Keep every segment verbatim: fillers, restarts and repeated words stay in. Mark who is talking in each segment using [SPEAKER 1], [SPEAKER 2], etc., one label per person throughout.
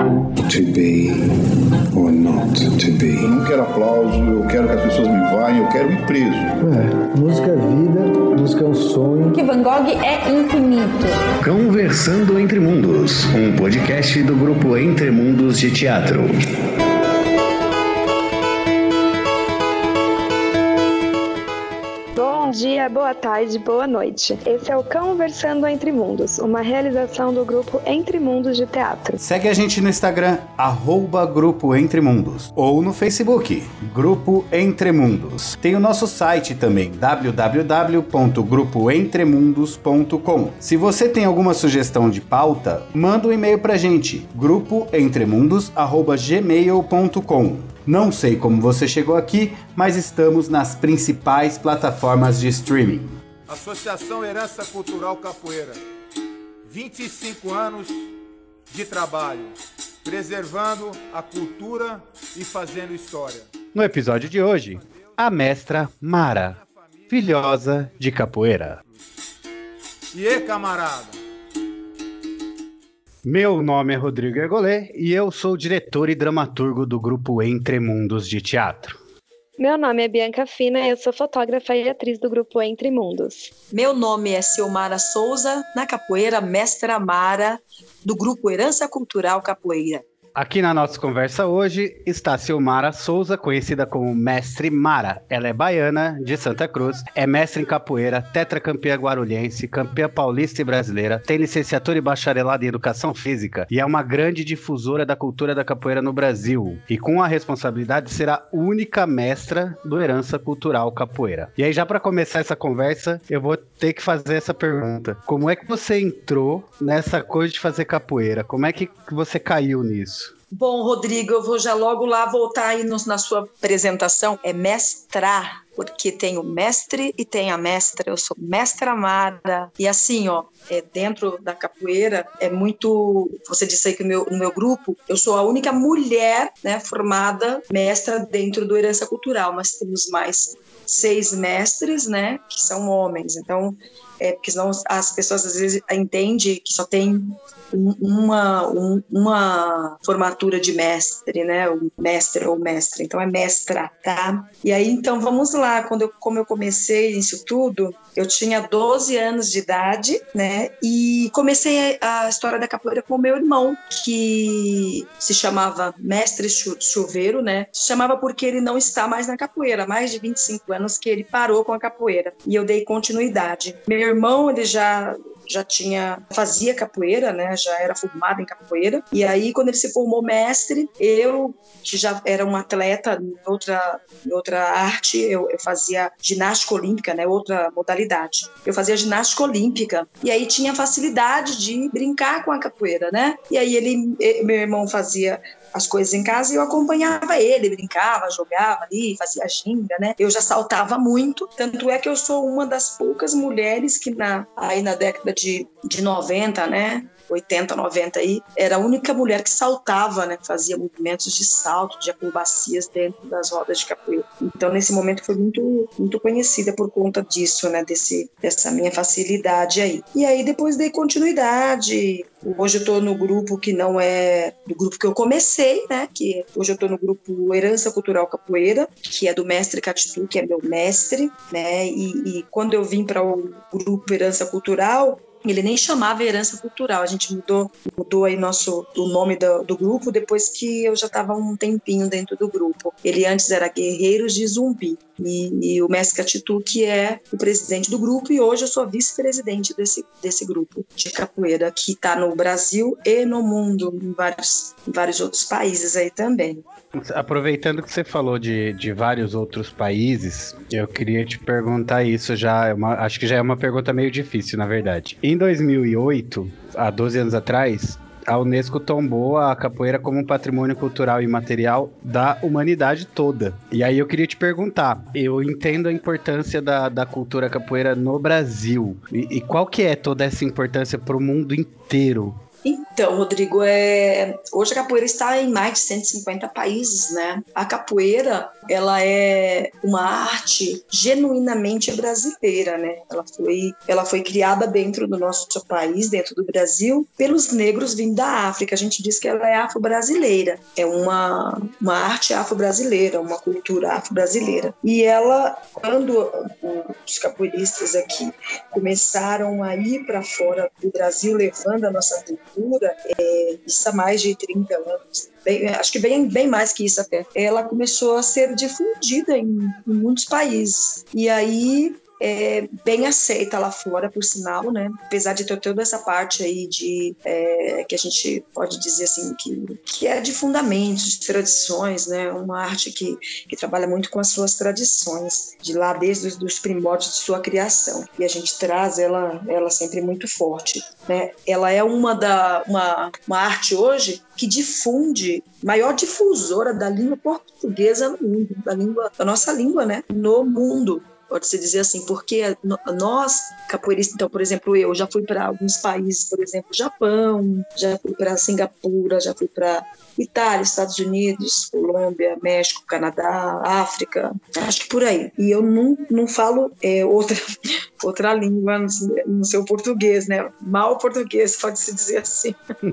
[SPEAKER 1] To be or not to be.
[SPEAKER 2] Eu não quero aplauso, eu quero que as pessoas me vaiam, eu quero ir preso.
[SPEAKER 3] É, música é vida, música é um sonho.
[SPEAKER 4] Que Van Gogh é infinito.
[SPEAKER 5] Conversando Entre Mundos, um podcast do grupo Entre Mundos de Teatro.
[SPEAKER 6] Bom dia, boa tarde, boa noite. Esse é o Conversando Entre Mundos, uma realização do grupo Entre Mundos de Teatro.
[SPEAKER 7] Segue a gente no Instagram, arroba Grupo Entre Mundos, ou no Facebook, Grupo Entre Mundos. Tem o nosso site também, w w w ponto grupo entre mundos ponto com. Se você tem alguma sugestão de pauta, manda um e-mail pra gente, grupo entre mundos arroba gmail ponto com. Não sei como você chegou aqui, mas estamos nas principais plataformas de streaming.
[SPEAKER 8] Associação Herança Cultural Capoeira. vinte e cinco anos de trabalho, preservando a cultura e fazendo história.
[SPEAKER 7] No episódio de hoje, a mestra Mara, filhosa de capoeira.
[SPEAKER 8] E aí, camarada?
[SPEAKER 7] Meu nome é Rodrigo Ergolê e eu sou diretor e dramaturgo do grupo Entre Mundos de Teatro.
[SPEAKER 6] Meu nome é Bianca Fina e eu sou fotógrafa e atriz do grupo Entre Mundos.
[SPEAKER 9] Meu nome é Silmara Souza, na capoeira mestra Mara, do grupo Herança Cultural Capoeira.
[SPEAKER 7] Aqui na nossa conversa hoje está Silmara Souza, conhecida como Mestre Mara. Ela é baiana, de Santa Cruz, é mestre em capoeira, tetracampeã guarulhense, campeã paulista e brasileira, tem licenciatura e bacharelado em educação física e é uma grande difusora da cultura da capoeira no Brasil. E com a responsabilidade de ser a única mestra do Herança Cultural Capoeira. E aí, já para começar essa conversa, eu vou ter que fazer essa pergunta. Como é que você entrou nessa coisa de fazer capoeira? Como é que você caiu nisso?
[SPEAKER 9] Bom, Rodrigo, eu vou já logo lá voltar aí no, na sua apresentação. É mestrar, porque tem o mestre e tem a mestra. Eu sou mestra Mara. E assim, ó, é, dentro da capoeira é muito... Você disse aí que no meu, no meu grupo, eu sou a única mulher, né, formada mestra dentro do Herança Cultural. Mas temos mais seis mestres, né, que são homens. Então, é, porque senão as pessoas às vezes entendem que só tem uma, um, uma formatura de mestre, né, um mestre ou mestra, então é mestra, tá? E aí, então, vamos lá, quando eu, como eu comecei isso tudo, eu tinha doze anos de idade, né, e comecei a, a história da capoeira com o meu irmão, que se chamava Mestre Chuveiro, né, se chamava porque ele não está mais na capoeira, há mais de vinte e cinco anos que ele parou com a capoeira, e eu dei continuidade. Meu irmão, ele já... já tinha, fazia capoeira, né, já era formado em capoeira, e aí quando ele se formou mestre, eu, que já era um atleta em outra, em outra arte, eu, eu fazia ginástica olímpica, né, outra modalidade, eu fazia ginástica olímpica, e aí tinha facilidade de brincar com a capoeira, né, e aí ele, meu irmão fazia as coisas em casa e eu acompanhava ele, brincava, jogava ali, fazia ginga, né? Eu já saltava muito, tanto é que eu sou uma das poucas mulheres que na, aí na década de, de noventa, né? oitenta, noventa aí, era a única mulher que saltava, né? Fazia movimentos de salto, de acrobacias dentro das rodas de capoeira. Então, nesse momento, foi muito, muito conhecida por conta disso, né? Desse, dessa minha facilidade aí. E aí, depois dei continuidade. Hoje eu tô no grupo que não é do grupo que eu comecei, né? Que hoje eu tô no grupo Herança Cultural Capoeira, que é do mestre Catitu, que é meu mestre, né? E, e quando eu vim para o grupo Herança Cultural, ele nem chamava Herança Cultural, a gente mudou, mudou aí nosso, o nome do, do grupo depois que eu já estava um tempinho dentro do grupo. Ele antes era Guerreiros de Zumbi, e, e o mestre Catitu, que é o presidente do grupo, e hoje eu sou vice-presidente desse, desse grupo de capoeira, que está no Brasil e no mundo, em vários, em vários outros países aí também.
[SPEAKER 7] Aproveitando que você falou de, de vários outros países, eu queria te perguntar isso já, é uma, acho que já é uma pergunta meio difícil, na verdade. Em dois mil e oito, há doze anos atrás, a Unesco tombou a capoeira como um patrimônio cultural e imaterial da humanidade toda. E aí eu queria te perguntar, eu entendo a importância da, da cultura capoeira no Brasil, e, e qual que é toda essa importância para o mundo inteiro?
[SPEAKER 9] Então, Rodrigo, é... hoje a capoeira está em mais de cento e cinquenta países, né? A capoeira, ela é uma arte genuinamente brasileira, né? Ela foi, ela foi criada dentro do nosso país, dentro do Brasil, pelos negros vindo da África. A gente diz que ela é afro-brasileira. É uma, uma arte afro-brasileira, uma cultura afro-brasileira. E ela, quando os capoeiristas aqui começaram a ir para fora do Brasil, levando a nossa cultura, é, isso há mais de trinta anos, bem, acho que bem, bem mais que isso até, ela começou a ser difundida em, em muitos países. E aí, é bem aceita lá fora, por sinal, né? Apesar de ter toda essa parte aí de é, que a gente pode dizer assim que, que é de fundamentos, de tradições, né? Uma arte que, que trabalha muito com as suas tradições, de lá desde os dos primórdios de sua criação, e a gente traz ela, ela sempre muito forte, né? Ela é uma, da, uma, uma arte hoje que difunde, maior difusora da língua portuguesa no mundo, da, língua, da nossa língua, né? No mundo. Pode-se dizer assim, porque nós, capoeiristas, então, por exemplo, eu já fui para alguns países, por exemplo, Japão, já fui para Singapura, já fui para Itália, Estados Unidos, Colômbia, México, Canadá, África, acho que por aí. E eu não, não falo é, outra, outra língua no seu português, né? Mal português, pode-se dizer assim.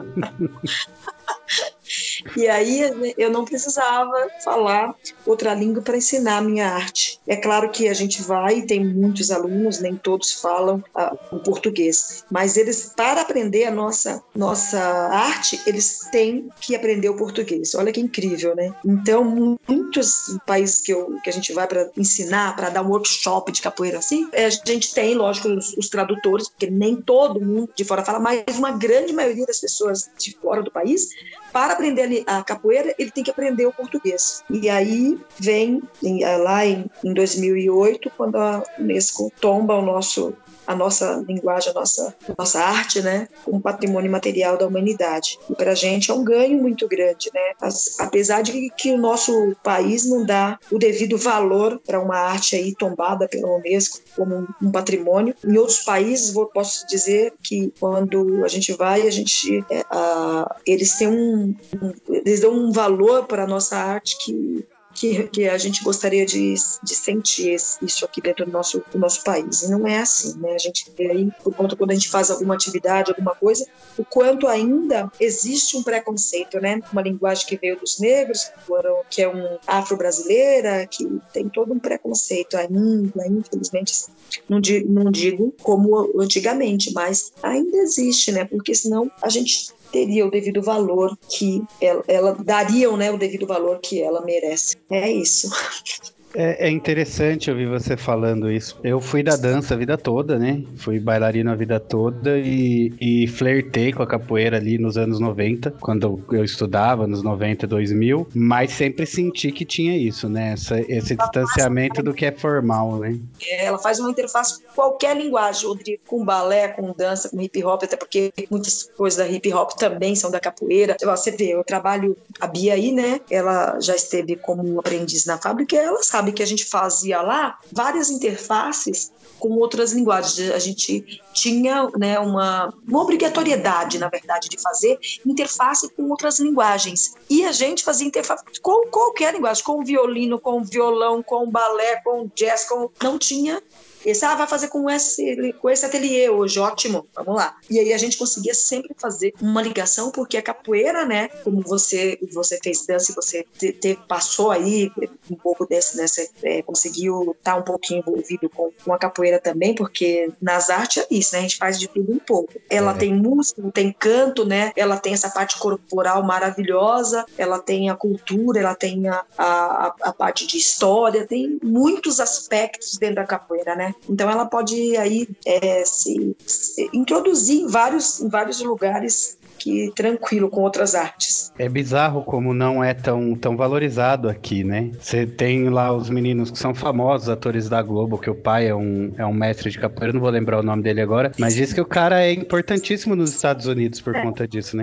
[SPEAKER 9] E aí eu não precisava falar outra língua para ensinar a minha arte. É claro que a gente vai, tem muitos alunos, nem todos falam uh, o português, mas eles, para aprender a nossa, nossa arte, eles têm que aprender o português. Olha que incrível, né? Então, muitos países que, eu, que a gente vai para ensinar, para dar um workshop de capoeira assim, a gente tem, lógico, os, os tradutores, porque nem todo mundo de fora fala, mas uma grande maioria das pessoas de fora do país, para aprender a capoeira, ele tem que aprender o português. E aí vem, lá em, em dois mil e oito, quando a Unesco tomba o nosso, a nossa linguagem, a nossa, a nossa arte, né, como patrimônio material da humanidade. E para a gente é um ganho muito grande, né? As, apesar de que o nosso país não dá o devido valor para uma arte aí tombada pela Unesco como um, um patrimônio. Em outros países, vou, posso dizer que quando a gente vai, a gente, é, a, eles têm um, um, eles dão um valor para a nossa arte que Que, que a gente gostaria de, de sentir isso aqui dentro do nosso, do nosso país. E não é assim, né? A gente vê aí, por conta quando a gente faz alguma atividade, alguma coisa, o quanto ainda existe um preconceito, né? Uma linguagem que veio dos negros, que é um afro-brasileira, que tem todo um preconceito ainda, infelizmente, não digo, não digo como antigamente, mas ainda existe, né? Porque senão a gente teria o devido valor que ela, ela dariam, né, o devido valor que ela merece. É isso.
[SPEAKER 7] É, é interessante ouvir você falando isso. Eu fui da dança a vida toda, né? Fui bailarino a vida toda e, e flertei com a capoeira ali nos anos noventa, quando eu estudava, nos noventa, dois mil, mas sempre senti que tinha isso, né? Essa, esse distanciamento do que é formal, né?
[SPEAKER 9] Ela faz uma interface com qualquer linguagem, Rodrigo, com balé, com dança, com hip hop, até porque muitas coisas da hip hop também são da capoeira. Você vê, eu trabalho, a Bia aí, né? Ela já esteve como aprendiz na fábrica e ela sabe que a gente fazia lá várias interfaces com outras linguagens. A gente tinha, né, uma, uma obrigatoriedade, na verdade, de fazer interface com outras linguagens. E a gente fazia interface com qualquer linguagem, com o violino, com o violão, com o balé, com o jazz, com... não tinha... Esse, ah, vai fazer com esse, com esse ateliê hoje, ótimo, vamos lá. E aí a gente conseguia sempre fazer uma ligação, porque a capoeira, né, como você, você fez dança e você te, te, passou aí um pouco desse, né, você é, conseguiu estar um pouquinho envolvido com, com a capoeira também, porque nas artes é isso, né, a gente faz de tudo um pouco. Ela é. tem música, tem canto, né, ela tem essa parte corporal maravilhosa, ela tem a cultura, ela tem a, a, a parte de história, tem muitos aspectos dentro da capoeira, né. Então ela pode aí é, se, se introduzir em vários, em vários lugares que tranquilo com outras artes.
[SPEAKER 7] É bizarro como não é tão, tão valorizado aqui, né? Você tem lá os meninos que são famosos, atores da Globo, que o pai é um, é um mestre de capoeira, não vou lembrar o nome dele agora, mas diz que o cara é importantíssimo nos Estados Unidos por é. conta disso, né?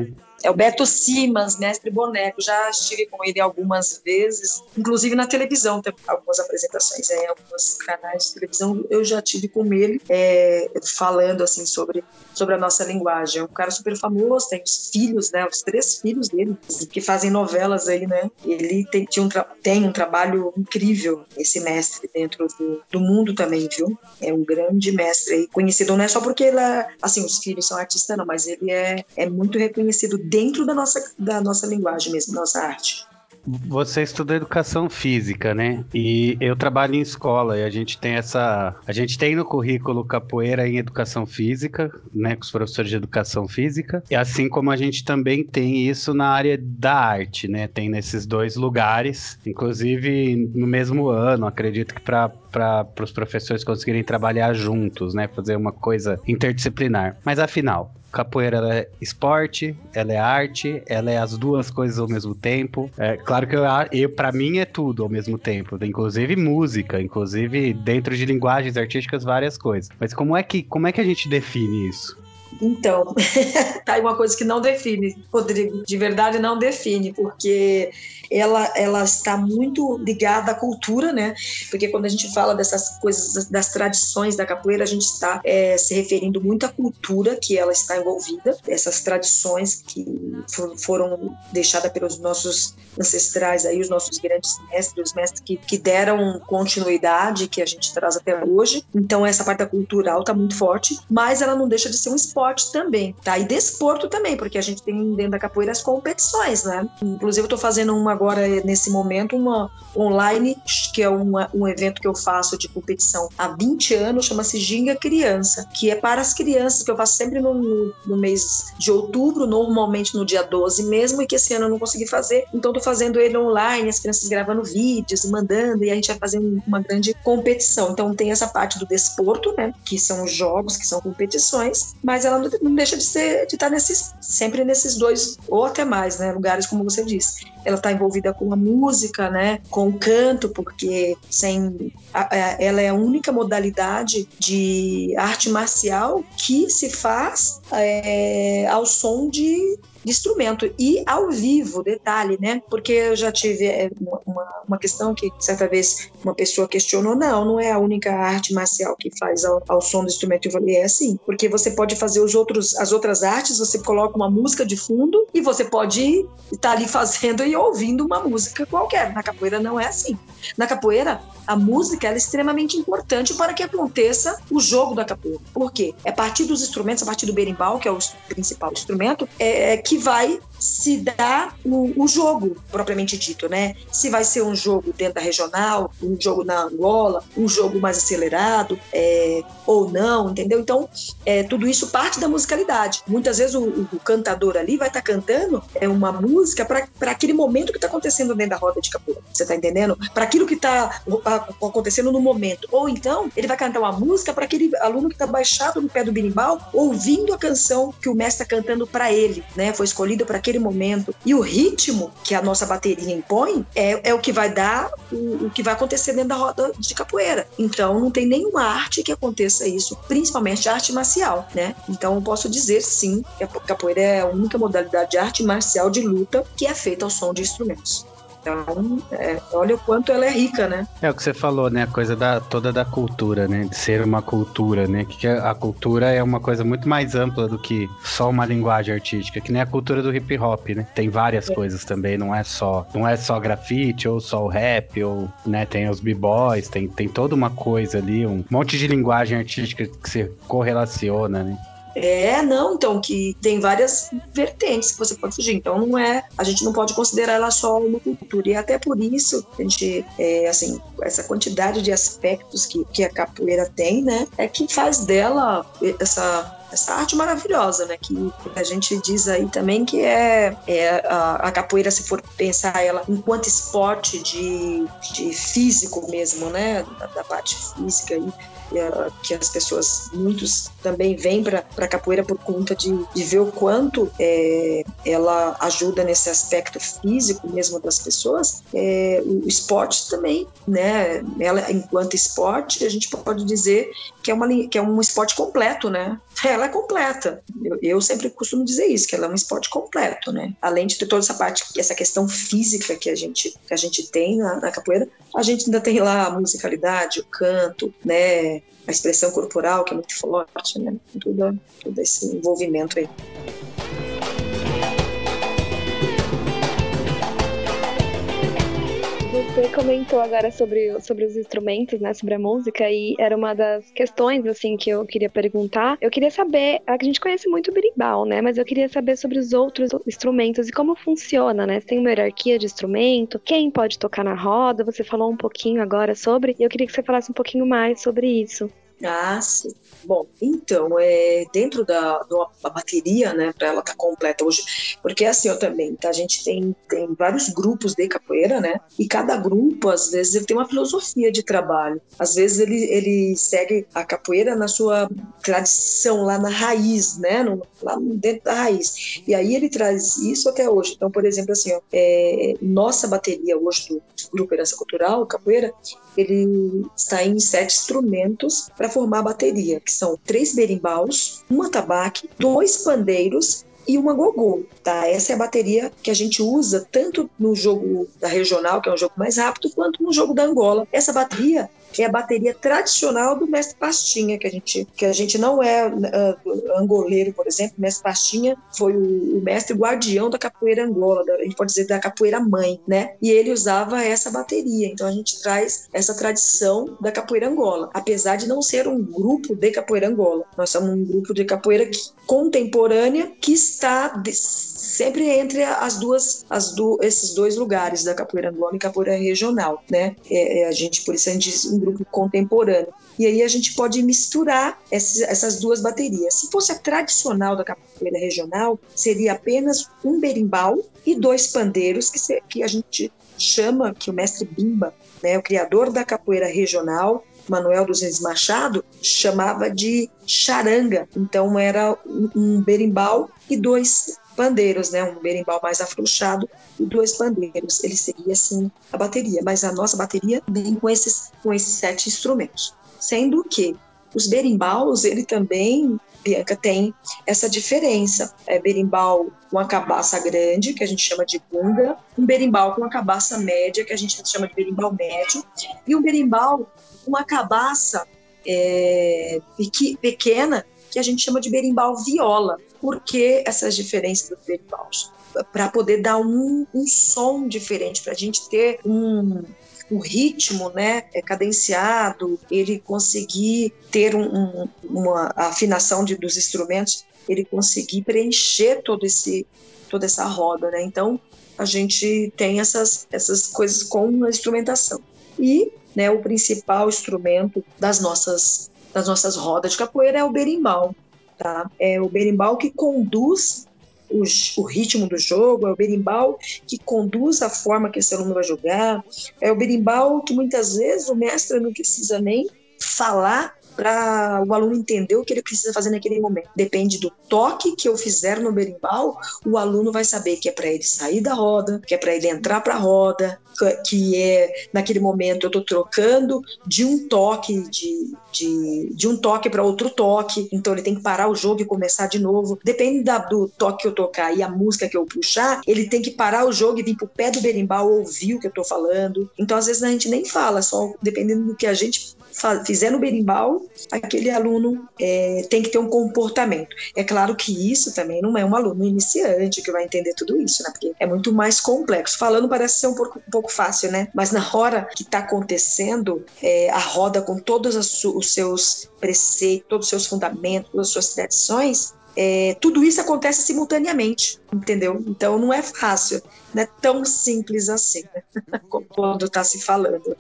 [SPEAKER 9] É o Beto Simas, mestre boneco. Já estive com ele algumas vezes, inclusive na televisão, tem algumas apresentações em alguns canais de televisão. Eu já tive com ele é, falando assim sobre, sobre a nossa linguagem. É um cara super famoso, tem os filhos, né? Os três filhos dele que fazem novelas aí, né? Ele tem, tinha um, tem um trabalho incrível, esse mestre, dentro do, do mundo também, viu? É um grande mestre aí, conhecido não é só porque ele é, assim, os filhos são artistas, não, mas ele é, é muito reconhecido dentro da nossa, da nossa linguagem mesmo, nossa arte.
[SPEAKER 7] Você estuda educação física, né? E eu trabalho em escola e a gente tem essa... A gente tem no currículo capoeira em educação física, né? Com os professores de educação física. E assim como a gente também tem isso na área da arte, né? Tem nesses dois lugares. Inclusive, no mesmo ano, acredito que para para os professores conseguirem trabalhar juntos, né? Fazer uma coisa interdisciplinar. Mas afinal... Capoeira, ela é esporte, ela é arte, ela é as duas coisas ao mesmo tempo. É claro que eu, eu para mim é tudo ao mesmo tempo, inclusive música, inclusive dentro de linguagens artísticas, várias coisas. Mas como é que, como é que a gente define isso?
[SPEAKER 9] Então, tá aí uma coisa que não define, Rodrigo, de verdade não define, porque ela, ela está muito ligada à cultura, né? Porque quando a gente fala dessas coisas, das tradições da capoeira, a gente está é, se referindo muito à cultura que ela está envolvida, essas tradições que for, foram deixadas pelos nossos ancestrais, aí, os nossos grandes mestres, os mestres que, que deram continuidade, que a gente traz até hoje. Então, essa parte cultural está muito forte, mas ela não deixa de ser um esporte também, tá? E desporto também, porque a gente tem dentro da capoeira as competições, né? Inclusive, eu estou fazendo uma agora, nesse momento, uma online, que é uma, um evento que eu faço de competição há vinte anos, chama-se Ginga Criança, que é para as crianças, que eu faço sempre no, no, no mês de outubro, normalmente no dia doze mesmo, e que esse ano eu não consegui fazer, então estou fazendo ele online, as crianças gravando vídeos e mandando, e a gente vai fazer uma grande competição. Então tem essa parte do desporto, né, que são os jogos, que são competições, mas ela não deixa de ser, de estar nesses, sempre nesses dois, ou até mais, né, lugares, como você disse. Ela está envolvida com a música, né, com o canto, porque sem, a, a, ela é a única modalidade de arte marcial que se faz é, ao som de de instrumento e ao vivo, detalhe, né? Porque eu já tive uma, uma questão que certa vez uma pessoa questionou, não, não é a única arte marcial que faz ao, ao som do instrumento. Eu falei, é assim, porque você pode fazer os outros, as outras artes, você coloca uma música de fundo e você pode estar ali fazendo e ouvindo uma música qualquer. Na capoeira não é assim. Na capoeira, a música ela é extremamente importante para que aconteça o jogo da capoeira. Por quê? É a partir dos instrumentos, a partir do berimbau, que é o principal instrumento, é, é que vai se dar o, o jogo, propriamente dito, né? Se vai ser um jogo dentro da regional, um jogo na Angola, um jogo mais acelerado, é, ou não, entendeu? Então, é, tudo isso parte da musicalidade. Muitas vezes o, o cantador ali vai estar tá cantando é, uma música para aquele momento que está acontecendo dentro da roda de capoeira. Você está entendendo? Para aquilo que está acontecendo no momento. Ou então, ele vai cantar uma música para aquele aluno que está baixado no pé do berimbau, ouvindo a canção que o mestre está cantando para ele, né? Foi escolhido para aquele momento. E o ritmo que a nossa bateria impõe é, é o que vai dar o, o que vai acontecer dentro da roda de capoeira. Então, não tem nenhuma arte que aconteça isso, principalmente a arte marcial, né? Então, eu posso dizer, sim, que a capoeira é a única modalidade de arte marcial de luta que é feita ao som de instrumentos. Então, é, olha o quanto ela é rica, né?
[SPEAKER 7] É o que você falou, né? A coisa da, toda da cultura, né? De ser uma cultura, né? Que a cultura é uma coisa muito mais ampla do que só uma linguagem artística, que nem a cultura do hip hop, né? Tem várias é. coisas também, não é só não é só grafite, ou só o rap, ou, né? Tem os b-boys, tem, tem toda uma coisa ali, um monte de linguagem artística que se correlaciona, né?
[SPEAKER 9] É, não, então, que tem várias vertentes que você pode fugir. Então, não é, a gente não pode considerar ela só uma cultura. E até por isso, a gente, é, assim, essa quantidade de aspectos que, que a capoeira tem, né, é que faz dela essa... essa arte maravilhosa, né, que a gente diz aí também que é, é a, a capoeira, se for pensar ela enquanto esporte de, de físico mesmo, né, da, da parte física aí, que as pessoas, muitos também vêm para a capoeira por conta de, de ver o quanto é, ela ajuda nesse aspecto físico mesmo das pessoas. É, o esporte também, né, ela enquanto esporte, a gente pode dizer que é, uma, que é um esporte completo, né, Ela é completa. Eu, eu sempre costumo dizer isso, que ela é um esporte completo, né? Além de ter toda essa parte, essa questão física que a gente, que a gente tem na, na capoeira, a gente ainda tem lá a musicalidade, o canto, né? A expressão corporal, que é muito forte, né? Tudo, todo esse envolvimento aí.
[SPEAKER 6] Você comentou agora sobre, sobre os instrumentos, né, sobre a música, e era uma das questões, assim, que eu queria perguntar. Eu queria saber, a gente conhece muito o berimbau, né, mas eu queria saber sobre os outros instrumentos e como funciona, né, tem uma hierarquia de instrumento, quem pode tocar na roda, você falou um pouquinho agora sobre, e eu queria que você falasse um pouquinho mais sobre isso.
[SPEAKER 9] Ah, sim. Bom, então, é, dentro da, da bateria, né, para ela estar tá completa hoje, porque assim, eu também, tá, a gente tem, tem vários grupos de capoeira, né, e cada grupo, às vezes, ele tem uma filosofia de trabalho. Às vezes, ele, ele segue a capoeira na sua tradição, lá na raiz, né, no, lá dentro da raiz. E aí, ele traz isso até hoje. Então, por exemplo, assim, ó, é, nossa bateria hoje do Grupo Herança Cultural, capoeira, ele está em sete instrumentos para formar a bateria, que são três berimbaus, um atabaque, dois pandeiros e uma gogô, tá? Essa é a bateria que a gente usa tanto no jogo da regional, que é um jogo mais rápido, quanto no jogo da Angola. Essa bateria é a bateria tradicional do mestre Pastinha, que a gente, que a gente não é uh, angoleiro, por exemplo. O mestre Pastinha foi o, o mestre guardião da capoeira Angola, da, a gente pode dizer da capoeira mãe, né? E ele usava essa bateria, então a gente traz essa tradição da capoeira Angola, apesar de não ser um grupo de capoeira Angola. Nós somos um grupo de capoeira que, contemporânea, que está de, sempre entre as duas, as do, esses dois lugares, da capoeira Angola e capoeira regional, né? É, é, a gente, por isso a gente diz um grupo contemporâneo. E aí a gente pode misturar esses, essas duas baterias. Se fosse a tradicional da capoeira regional, seria apenas um berimbau e dois pandeiros, que, se, que a gente chama, que o mestre Bimba, né, o criador da capoeira regional, Manuel dos Reis Machado, chamava de charanga. Então era um, um berimbau e dois pandeiros, né? Um berimbau mais afrouxado e dois pandeiros. Ele seria assim a bateria, mas a nossa bateria vem com esses, com esses sete instrumentos. Sendo que os berimbaus, ele também, Bianca, tem essa diferença. É berimbau com a cabaça grande, que a gente chama de gunga, um berimbau com a cabaça média, que a gente chama de berimbau médio, e um berimbau com uma cabaça é, pequena, que a gente chama de berimbau viola. Por que essas diferenças dos berimbaus? Para poder dar um, um som diferente, para a gente ter um, um ritmo, né, cadenciado, ele conseguir ter um, um, uma afinação de, dos instrumentos, ele conseguir preencher todo esse, toda essa roda, né? Então, a gente tem essas, essas coisas com a instrumentação. E, né, o principal instrumento das nossas, das nossas rodas de capoeira é o berimbau. Tá? É o berimbau que conduz o, o ritmo do jogo, é o berimbau que conduz a forma que esse aluno vai jogar, é o berimbau que muitas vezes o mestre não precisa nem falar para o aluno entender o que ele precisa fazer naquele momento. Depende do toque que eu fizer no berimbau, o aluno vai saber que é para ele sair da roda, que é para ele entrar para a roda, que é, naquele momento eu estou trocando de um toque de, de, de um toque para outro toque, então ele tem que parar o jogo e começar de novo. Depende da, do toque que eu tocar e a música que eu puxar, ele tem que parar o jogo e vir pro pé do berimbau ouvir o que eu estou falando. Então às vezes a gente nem fala, só dependendo do que a gente fizer no berimbau, aquele aluno é, tem que ter um comportamento. É claro que isso também não é um aluno iniciante que vai entender tudo isso, né? Porque é muito mais complexo. Falando parece ser um pouco, um pouco fácil, né? Mas na hora que está acontecendo é, a roda com todos os seus preceitos, todos os seus fundamentos, todas as suas tradições, é, tudo isso acontece simultaneamente, entendeu? Então não é fácil, não é tão simples assim, né? Quando está se falando.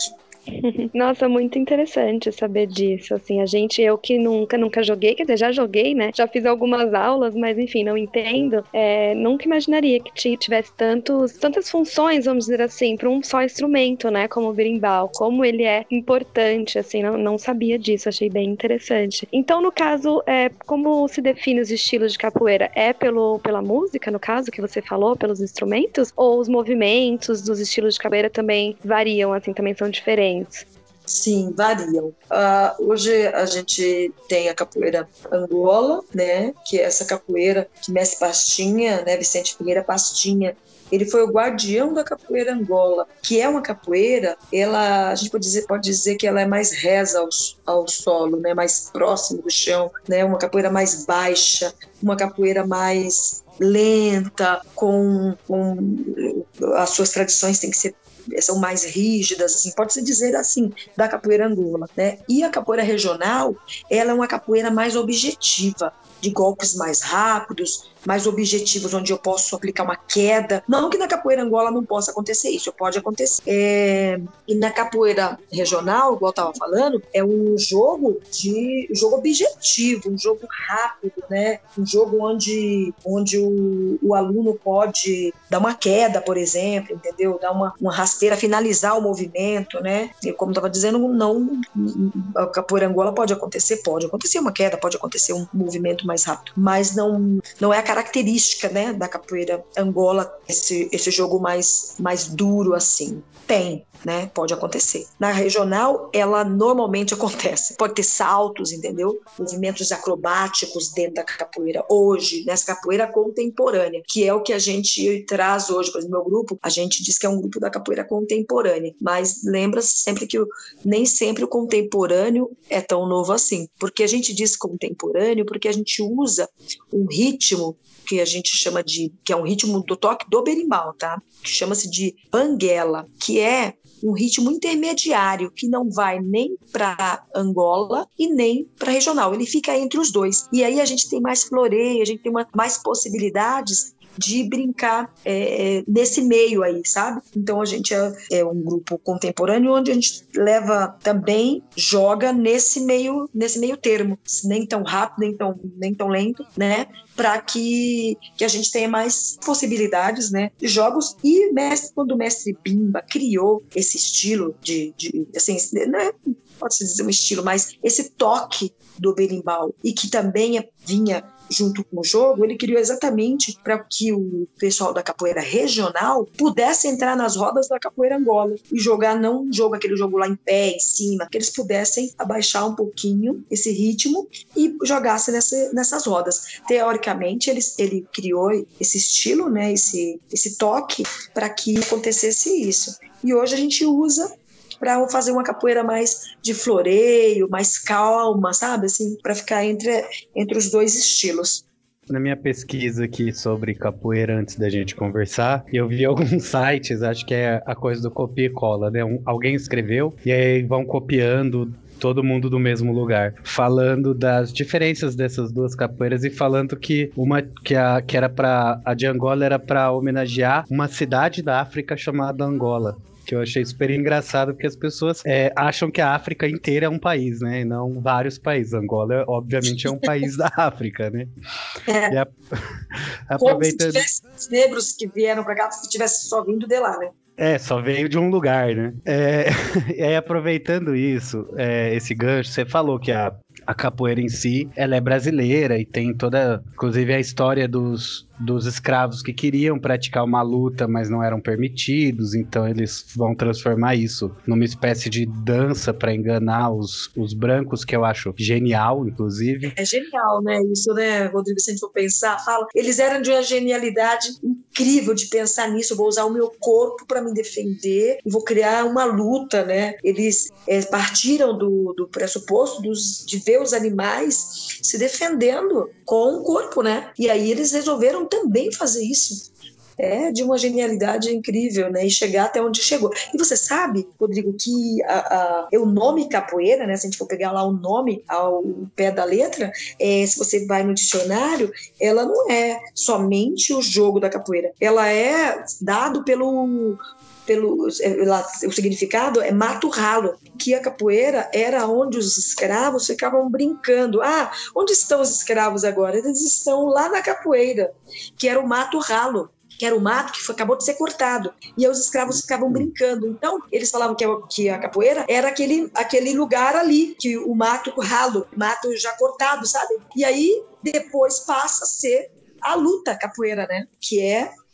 [SPEAKER 6] Nossa, muito interessante saber disso, assim, a gente, eu que nunca, nunca joguei, quer dizer, já joguei, né, já fiz algumas aulas, mas enfim, não entendo, é, nunca imaginaria que tivesse tantos, tantas funções, vamos dizer assim, para um só instrumento, né, como o berimbau, como ele é importante, assim, não, não sabia disso, achei bem interessante. Então, no caso, é, como se define os estilos de capoeira? É pelo, pela música, no caso, que você falou, pelos instrumentos, ou os movimentos dos estilos de capoeira também variam, assim, também são diferentes?
[SPEAKER 9] Sim, variam. Uh, hoje a gente tem a capoeira Angola, né, que é essa capoeira que Mestre Pastinha, né, Vicente Figueira Pastinha, ele foi o guardião da capoeira Angola, que é uma capoeira, ela, a gente pode dizer, pode dizer que ela é mais resa ao, ao solo, né, mais próximo do chão, né, uma capoeira mais baixa, uma capoeira mais lenta, com, com as suas tradições têm que ser são mais rígidas, assim, pode-se dizer assim, da capoeira Angola, né? E a capoeira regional, ela é uma capoeira mais objetiva, de golpes mais rápidos, mais objetivos, onde eu posso aplicar uma queda. Não que na capoeira Angola não possa acontecer isso, pode acontecer. É... E na capoeira regional, igual eu estava falando, é um jogo de um jogo objetivo, um jogo rápido, né? Um jogo onde, onde o, o aluno pode dar uma queda, por exemplo, entendeu? Dar uma, uma rasteira, finalizar o movimento, né? E como eu estava dizendo, não, a capoeira Angola pode acontecer, pode acontecer uma queda, pode acontecer um movimento mais rápido, mas não, não é a característica, né, da capoeira Angola, esse, esse jogo mais, mais duro assim. Tem, né? Pode acontecer. Na regional, ela normalmente acontece. Pode ter saltos, entendeu? Movimentos acrobáticos dentro da capoeira. Hoje, nessa capoeira contemporânea, que é o que a gente traz hoje. Por exemplo, no meu grupo, a gente diz que é um grupo da capoeira contemporânea. Mas lembra-se sempre que o, nem sempre o contemporâneo é tão novo assim. Porque a gente diz contemporâneo porque a gente usa um ritmo que a gente chama de, que é um ritmo do toque do berimbau, tá? Que chama-se de banguela, que é um ritmo intermediário, que não vai nem para Angola e nem para regional, ele fica entre os dois. E aí a gente tem mais floreio, a gente tem uma, mais possibilidades de brincar é, nesse meio aí, sabe? Então a gente é, é um grupo contemporâneo onde a gente leva também, joga nesse meio, nesse meio termo, nem tão rápido, nem tão, nem tão lento, né? Para que, que a gente tenha mais possibilidades, né, de jogos. E mestre, quando o mestre Bimba criou esse estilo de, de assim, não é, pode-se dizer um estilo, mas esse toque do berimbau, e que também vinha junto com o jogo, ele criou exatamente para que o pessoal da capoeira regional pudesse entrar nas rodas da capoeira Angola e jogar, não um jogo, aquele jogo lá em pé, em cima, que eles pudessem abaixar um pouquinho esse ritmo e jogassem nessa, nessas rodas. Teoricamente, ele, ele criou esse estilo, né, esse, esse toque para que acontecesse isso. E hoje a gente usa para fazer uma capoeira mais de floreio, mais calma, sabe? Assim, para ficar entre, entre os dois estilos.
[SPEAKER 7] Na minha pesquisa aqui sobre capoeira, antes da gente conversar, eu vi alguns sites, acho que é a coisa do copia e cola, né? Um, alguém escreveu e aí vão copiando todo mundo do mesmo lugar, falando das diferenças dessas duas capoeiras e falando que uma que, a, que era para a de Angola era para homenagear uma cidade da África chamada Angola. Que eu achei super engraçado, porque as pessoas é, acham que a África inteira é um país, né? E não vários países. Angola, obviamente, é um país da África, né?
[SPEAKER 9] É.
[SPEAKER 7] E a... aproveitando...
[SPEAKER 9] Como se tivesse os negros que vieram pra cá, se tivesse só vindo de lá, né?
[SPEAKER 7] É, só veio de um lugar, né? É... E aí, aproveitando isso, é, esse gancho, você falou que a, a capoeira em si, ela é brasileira e tem toda, inclusive, a história dos... dos escravos que queriam praticar uma luta, mas não eram permitidos, então eles vão transformar isso numa espécie de dança para enganar os, os brancos, que eu acho genial, inclusive.
[SPEAKER 9] É genial, né? Isso, né, Rodrigo, se a gente for pensar, fala, eles eram de uma genialidade incrível de pensar nisso, eu vou usar o meu corpo para me defender e vou criar uma luta, né? Eles é, partiram do, do pressuposto dos, de ver os animais se defendendo com o corpo, né? E aí eles resolveram também fazer isso. É de uma genialidade incrível, né? E chegar até onde chegou. E você sabe, Rodrigo, que a, a, o nome capoeira, né? Se a gente for pegar lá o nome ao pé da letra, é, se você vai no dicionário, ela não é somente o jogo da capoeira. Ela é dado pelo... pelo lá, o significado é mato ralo, que a capoeira era onde os escravos ficavam brincando. Ah, onde estão os escravos agora? Eles estão lá na capoeira, que era o mato ralo, que era o mato que foi, acabou de ser cortado, e aí os escravos ficavam brincando. Então eles falavam que a, que a capoeira era aquele, aquele lugar ali, que o mato ralo, mato já cortado, sabe? E aí depois passa a ser a luta capoeira, né? Que é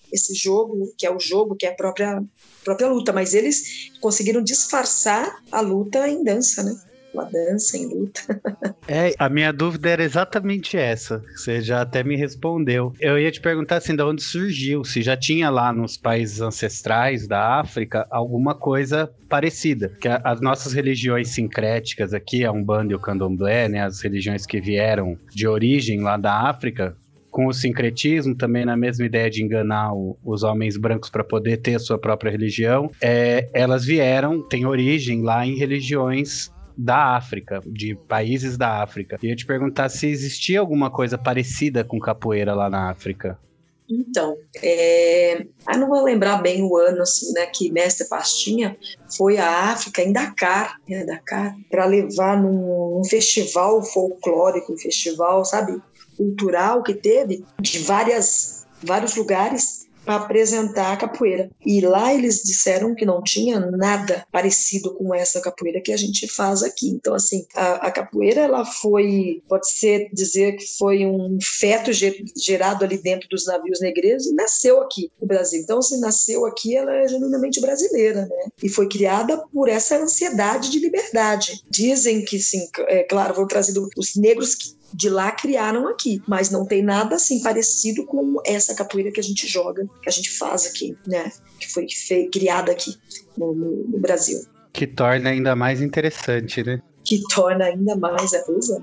[SPEAKER 9] esse jogo, que é o jogo, que é a própria, própria luta, mas eles conseguiram disfarçar a luta em dança, né? Uma dança em luta.
[SPEAKER 7] É, a minha dúvida era exatamente essa. Você já até me respondeu. Eu ia te perguntar assim, de onde surgiu, se já tinha lá nos países ancestrais da África alguma coisa parecida. Que a, as nossas religiões sincréticas aqui, a Umbanda e o Candomblé, né, as religiões que vieram de origem lá da África, com o sincretismo, também na mesma ideia de enganar o, os homens brancos para poder ter a sua própria religião, é, elas vieram, têm origem lá em religiões da África, de países da África. E eu ia te perguntar se existia alguma coisa parecida com capoeira lá na África.
[SPEAKER 9] Então, é... eu não vou lembrar bem o ano assim, né, que Mestre Pastinha foi à África, em Dakar, né, Dakar, para levar num, num festival folclórico, um festival, sabe, cultural que teve, de várias, vários lugares, para apresentar a capoeira. E lá eles disseram que não tinha nada parecido com essa capoeira que a gente faz aqui. Então, assim, a, a capoeira, ela foi, pode ser dizer que foi um feto gerado ali dentro dos navios negreiros e nasceu aqui no Brasil. Então, se nasceu aqui, ela é genuinamente brasileira, né? E foi criada por essa ansiedade de liberdade. Dizem que, sim, é claro, foram trazidos os negros que de lá criaram aqui, mas não tem nada assim parecido com essa capoeira que a gente joga, que a gente faz aqui, né? Que foi fe- criada aqui no, no, no Brasil.
[SPEAKER 7] Que torna ainda mais interessante, né?
[SPEAKER 9] Que torna ainda mais a coisa.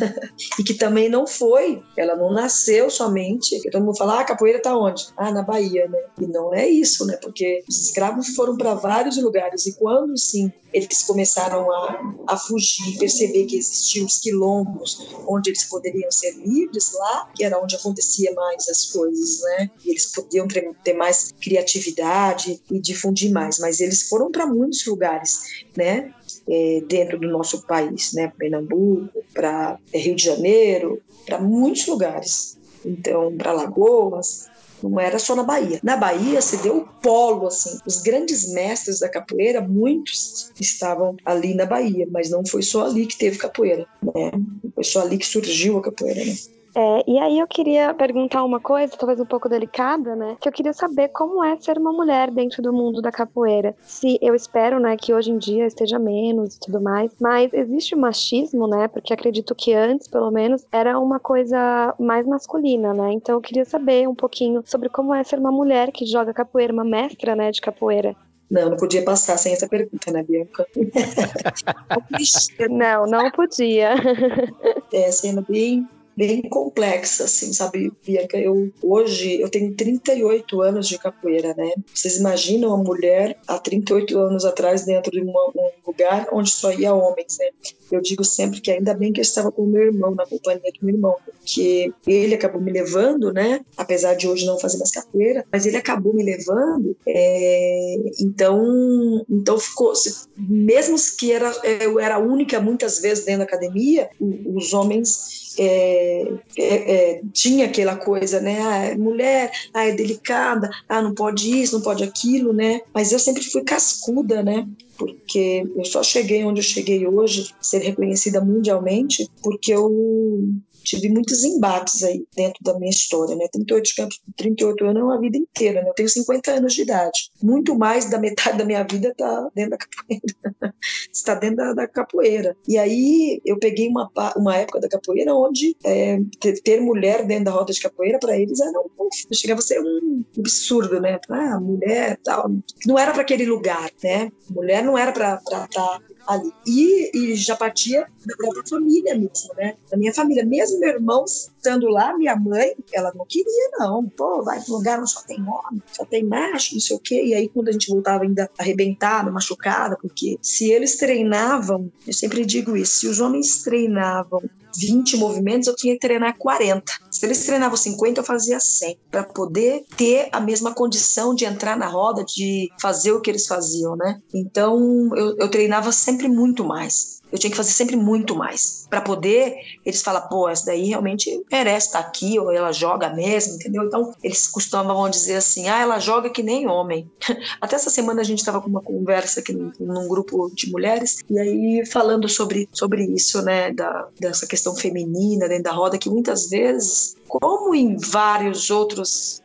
[SPEAKER 9] E que também não foi, ela não nasceu somente, porque todo mundo fala, ah, a capoeira tá onde? Ah, na Bahia, né? E não é isso, né? Porque os escravos foram para vários lugares e quando, sim, eles começaram a, a fugir, perceber que existiam os quilombos onde eles poderiam ser livres lá, que era onde acontecia mais as coisas, né? E eles podiam ter, ter mais criatividade e difundir mais, mas eles foram para muitos lugares, né? É, dentro do nosso país, né? Pernambuco, para Rio de Janeiro, para muitos lugares. Então, para Alagoas, não era só na Bahia. Na Bahia se deu o polo, assim. Os grandes mestres da capoeira, muitos estavam ali na Bahia, mas não foi só ali que teve capoeira, né? Não foi só ali que surgiu a capoeira, né?
[SPEAKER 6] É, e aí eu queria perguntar uma coisa, talvez um pouco delicada, né? Que eu queria saber como é ser uma mulher dentro do mundo da capoeira. Se eu espero, né, que hoje em dia esteja menos e tudo mais, mas existe o machismo, né? Porque acredito que antes, pelo menos, era uma coisa mais masculina, né? Então eu queria saber um pouquinho sobre como é ser uma mulher que joga capoeira, uma mestra, né, de capoeira.
[SPEAKER 9] Não, não podia passar sem essa pergunta, né, Bianca?
[SPEAKER 6] Não, não podia.
[SPEAKER 9] É, sendo bem... bem complexa, assim, sabe, Bianca? Eu, hoje, eu tenho trinta e oito anos de capoeira, né? Vocês imaginam a mulher há trinta e oito anos atrás dentro de uma, um lugar onde só ia homens, né? Eu digo sempre que ainda bem que eu estava com o meu irmão, na companhia do meu irmão, porque ele acabou me levando, né? Apesar de hoje não fazer mais capoeira, mas ele acabou me levando, é... então, então ficou, mesmo que era, eu era a única muitas vezes dentro da academia, os homens É, é, é, tinha aquela coisa, né? Ah, é mulher, ah, é delicada, ah, não pode isso, não pode aquilo, né? Mas eu sempre fui cascuda, né? Porque eu só cheguei onde eu cheguei hoje, ser reconhecida mundialmente, porque eu tive muitos embates aí dentro da minha história, né? trinta e oito, trinta e oito anos é uma vida inteira, né? Eu tenho cinquenta anos de idade. Muito mais da metade da minha vida está dentro da capoeira. Está dentro da, da capoeira. E aí eu peguei uma, uma época da capoeira onde é, ter, ter mulher dentro da roda de capoeira para eles era um, chegava a ser um absurdo, né? Ah, mulher, tal. Não era para aquele lugar, né? Mulher não era para estar ali. E, e já partia da própria família mesmo, né? Da minha família. Mesmo meu irmão estando lá, minha mãe, ela não queria, não. Pô, vai para um lugar onde só tem homem, só tem macho, não sei o quê. E aí, quando a gente voltava ainda arrebentada, machucada, porque se eles treinavam, eu sempre digo isso, se os homens treinavam vinte movimentos, eu tinha que treinar quarenta. Se eles treinavam cinquenta, eu fazia cem, para poder ter a mesma condição de entrar na roda, de fazer o que eles faziam, né? Então, eu, eu treinava sempre muito mais. Eu tinha que fazer sempre muito mais, para poder, eles falam, pô, essa daí realmente merece estar aqui, ou ela joga mesmo, entendeu? Então, eles costumavam dizer assim, ah, ela joga que nem homem. Até essa semana a gente estava com uma conversa aqui num, num grupo de mulheres, e aí falando sobre, sobre isso, né, da, dessa questão feminina dentro da roda, que muitas vezes, como em vários outros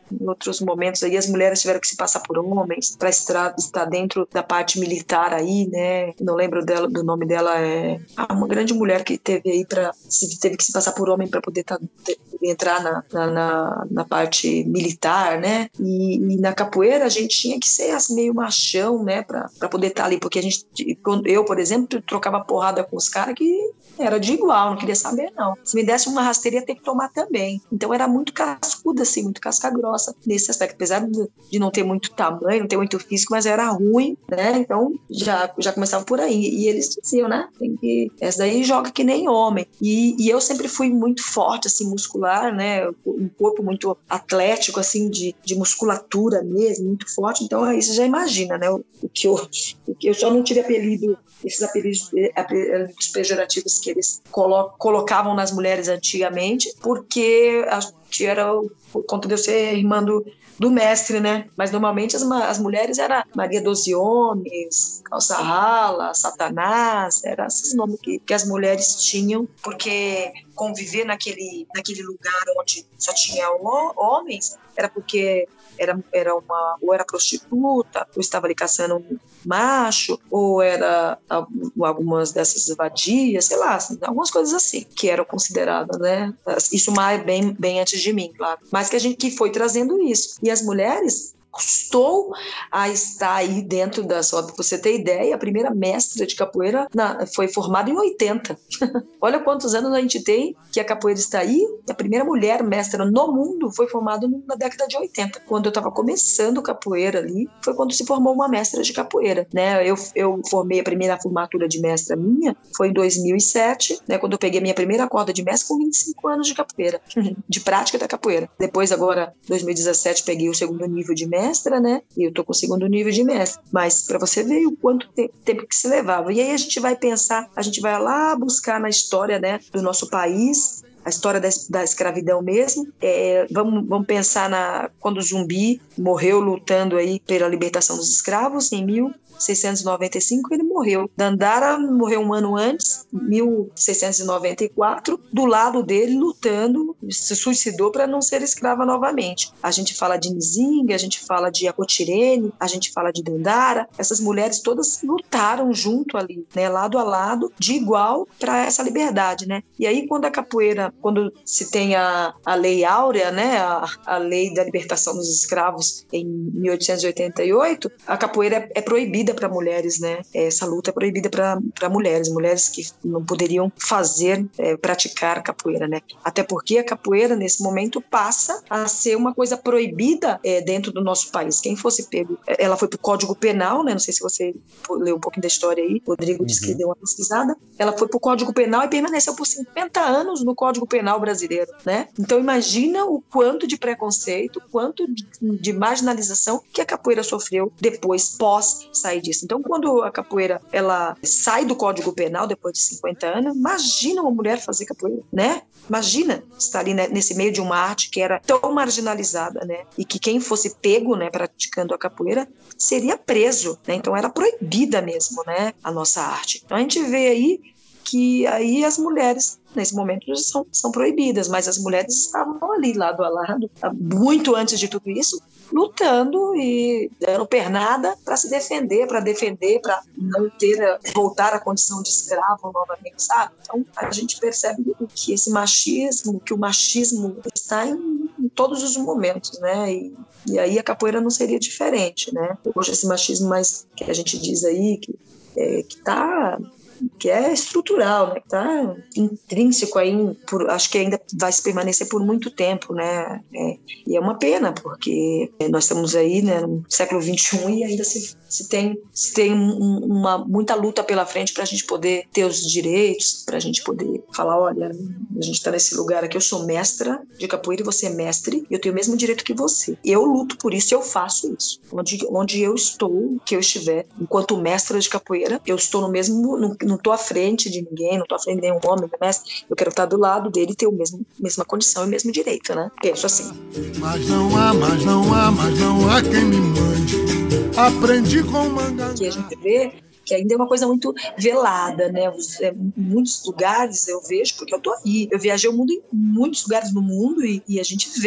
[SPEAKER 9] em outros momentos aí as mulheres tiveram que se passar por homens para estar, estar dentro da parte militar aí, né? Não lembro dela, do nome dela, é ah, uma grande mulher que teve aí para teve que se passar por homem para poder tá, ter, entrar na, na, na, na parte militar, né? E, e na capoeira a gente tinha que ser assim, meio machão, né? Para poder estar tá ali, porque a gente, eu, por exemplo, trocava porrada com os caras que era de igual, não queria saber não. Se me desse uma rasteira ia ter que tomar também. Então era muito cascuda assim, muito casca grossa nesse aspecto, apesar de não ter muito tamanho, não ter muito físico, mas era ruim, né? Então já, já começava por aí. E eles diziam, né? Tem que, essa daí joga que nem homem. E, e eu sempre fui muito forte, assim, muscular, né? Um corpo muito atlético, assim, de, de musculatura mesmo, muito forte. Então aí você já imagina, né? O, o, que, eu, o que eu só não tive apelido, esses apelidos, apelidos pejorativos que eles colo, colocavam nas mulheres antigamente, porque acho que era por conta de eu ser irmã do, do mestre, né? Mas normalmente as, as mulheres eram Maria Doze Homens, Calça Rala, Satanás, eram esses nomes que, que as mulheres tinham, porque conviver naquele, naquele lugar onde só tinha homens era porque era, era uma, ou era prostituta, ou estava ali caçando um macho, ou era algumas dessas vadias, sei lá, algumas coisas assim, que eram consideradas, né? Isso mais bem, bem antes de mim, claro. Mas que a gente que foi trazendo isso. E as mulheres custou a estar aí dentro da só para você ter ideia, a primeira mestra de capoeira na, foi formada em oitenta. Olha quantos anos a gente tem que a capoeira está aí. A primeira mulher mestra no mundo foi formada na década de oitenta. Quando eu estava começando capoeira ali, foi quando se formou uma mestra de capoeira, né? Eu, eu formei a primeira formatura de mestra minha, foi em dois mil e sete, né? Quando eu peguei a minha primeira corda de mestra com vinte e cinco anos de capoeira, de prática da capoeira. Depois, agora, dois mil e dezessete, peguei o segundo nível de mestra, mestra, né? E eu tô com o segundo nível de mestre. Mas para você ver o quanto te- tempo que se levava. E aí a gente vai pensar, a gente vai lá buscar na história, né, do nosso país, a história da, da escravidão mesmo. É, vamos, vamos pensar na, quando o Zumbi morreu lutando aí pela libertação dos escravos em mil seiscentos e noventa e cinco, ele morreu. Dandara morreu um ano antes, mil seiscentos e noventa e quatro, do lado dele lutando, se suicidou para não ser escrava novamente. A gente fala de Nzinga, a gente fala de Acotirene, a gente fala de Dandara. Essas mulheres todas lutaram junto ali, né, lado a lado, de igual para essa liberdade, né? E aí quando a capoeira, quando se tem a, a Lei Áurea, né, a, a Lei da Libertação dos Escravos em mil oitocentos e oitenta e oito, a capoeira é, é proibida para mulheres, né? Essa luta é proibida para mulheres, mulheres que não poderiam fazer, é, praticar capoeira, né? Até porque a capoeira, nesse momento, passa a ser uma coisa proibida é, dentro do nosso país. Quem fosse pego, ela foi para o Código Penal, né? Não sei se você leu um pouquinho da história aí, o Rodrigo uhum. disse que deu uma pesquisada. Ela foi para o Código Penal e permaneceu por cinquenta anos no Código Penal brasileiro, né? Então imagina o quanto de preconceito, o quanto de, de marginalização que a capoeira sofreu depois, pós sair disso. Então, quando a capoeira ela sai do Código Penal depois de cinquenta anos, imagina uma mulher fazer capoeira, né? Imagina estar ali, né, nesse meio de uma arte que era tão marginalizada, né? E que quem fosse pego, né, praticando a capoeira seria preso, né? Então era proibida mesmo, né, a nossa arte. Então a gente vê aí que aí as mulheres nesse momento são, são proibidas, mas as mulheres estavam ali lado a lado, muito antes de tudo isso, lutando e dando pernada para se defender, para defender, para não ter, voltar à condição de escravo novamente, sabe? Então a gente percebe que esse machismo, que o machismo está em, em todos os momentos, né? E, e aí a capoeira não seria diferente, né? Hoje esse machismo mais que a gente diz aí, que é, que tá... que é estrutural, né? Tá intrínseco aí, por, acho que ainda vai se permanecer por muito tempo, né? É, e é uma pena, porque nós estamos aí, né, no século vinte e um e ainda se, se tem, se tem um, uma, muita luta pela frente para a gente poder ter os direitos, para a gente poder falar, olha, a gente está nesse lugar aqui, eu sou mestra de capoeira e você é mestre, e eu tenho o mesmo direito que você. Eu luto por isso, eu faço isso. Onde, onde eu estou, que eu estiver, enquanto mestra de capoeira, eu estou no mesmo... No, não estou à frente de ninguém, não estou à frente de nenhum homem, mas eu quero estar do lado dele e ter a mesma condição e o mesmo direito, né? Penso assim.
[SPEAKER 10] Mas não há, mas não há, mas não há quem me mande. Aprendi com manga.
[SPEAKER 9] Que a gente vê que ainda é uma coisa muito velada, né? Em muitos lugares eu vejo, porque eu tô aí, eu viajei o mundo em muitos lugares no mundo e, e a gente vê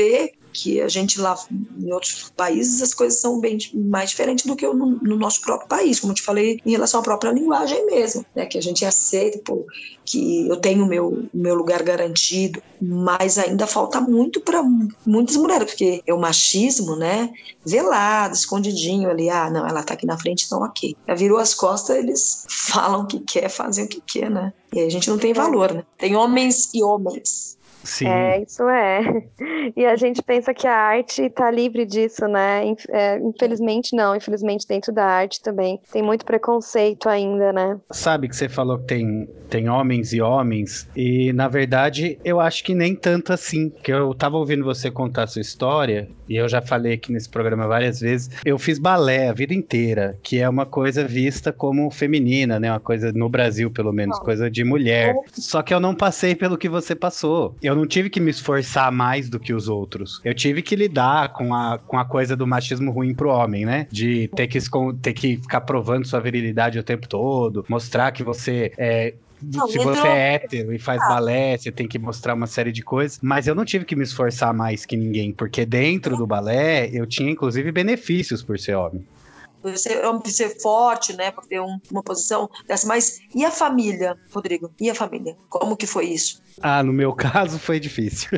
[SPEAKER 9] que a gente lá em outros países as coisas são bem mais diferentes do que no, no nosso próprio país, como eu te falei, em relação à própria linguagem mesmo, né? Que a gente aceita, pô, que eu tenho o meu, meu lugar garantido, mas ainda falta muito para muitas mulheres, porque é o machismo, né? Velado, escondidinho ali, ah, não, ela tá aqui na frente, então ok. Já virou as costas, eles falam o que quer, fazem o que quer, né? E aí a gente não tem valor, né? Tem homens e homens.
[SPEAKER 7] Sim.
[SPEAKER 6] É, isso é. E a gente pensa que a arte está livre disso, né? É, infelizmente não, infelizmente dentro da arte também tem muito preconceito ainda, né?
[SPEAKER 7] Sabe que você falou que tem, tem homens e homens, e na verdade eu acho que nem tanto assim, que eu tava ouvindo você contar a sua história, e eu já falei aqui nesse programa várias vezes, eu fiz balé a vida inteira, que é uma coisa vista como feminina, né? Uma coisa, no Brasil pelo menos, coisa de mulher. Só que eu não passei pelo que você passou. Eu não tive que me esforçar mais do que os outros. Eu tive que lidar com a, com a coisa do machismo ruim pro homem, né? De ter que, ter que ficar provando sua virilidade o tempo todo, mostrar que você é... Não, se você é hétero e faz ah. balé, você tem que mostrar uma série de coisas. Mas eu não tive que me esforçar mais que ninguém, porque dentro do balé eu tinha, inclusive, benefícios por ser homem.
[SPEAKER 9] Você ser forte, né, por ter um, uma posição dessa. Mas e a família, Rodrigo? E a família? Como que foi isso?
[SPEAKER 7] Ah, no meu caso foi difícil.